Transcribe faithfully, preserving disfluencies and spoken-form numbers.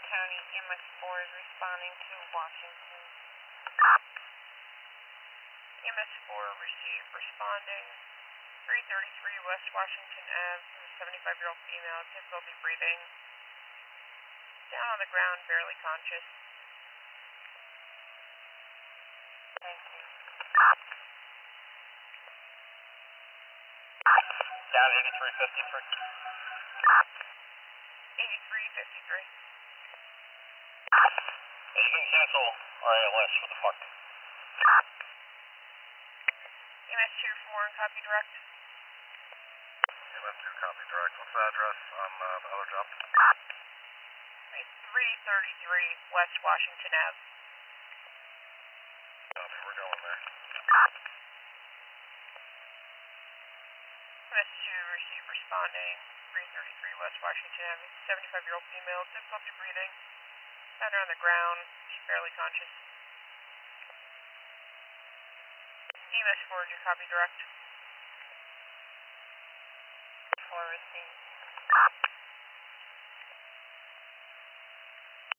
County, E M S four is responding to Washington. E M S four received responding three thirty-three West Washington Avenue, seventy-five-year-old female, difficulty breathing, down on the ground, barely conscious. Thank you. Down eighty-three fifty-three. eighty-three fifty-three. You can cancel R A L S for the park. E M S two four and copy direct. E M S two copy direct. What's the address on uh, the other job? three thirty-three West Washington Avenue. Copy, we're going there. E M S two received responding three thirty-three West Washington Avenue, seventy-five-year-old female, difficulty breathing, found her on the ground, she's barely conscious. E M S four, did you copy direct? four received.